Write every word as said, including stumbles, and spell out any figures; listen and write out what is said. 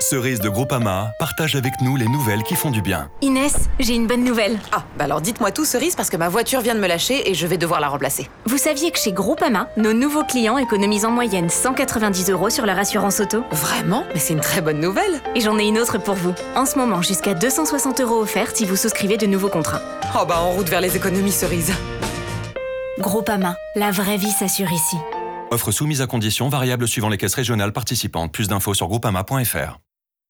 Cerise de Groupama partage avec nous les nouvelles qui font du bien. Inès, j'ai une bonne nouvelle. Ah, bah alors dites-moi tout, Cerise, parce que ma voiture vient de me lâcher et je vais devoir la remplacer. Vous saviez que chez Groupama, nos nouveaux clients économisent en moyenne cent quatre-vingt-dix euros sur leur assurance auto? Vraiment? Mais c'est une très bonne nouvelle. Et j'en ai une autre pour vous. En ce moment, jusqu'à deux cent soixante euros offerts si vous souscrivez de nouveaux contrats. Oh bah en route vers les économies, Cerise. Groupama, la vraie vie s'assure ici. Offre soumise à conditions variables suivant les caisses régionales participantes. Plus d'infos sur groupama point f r.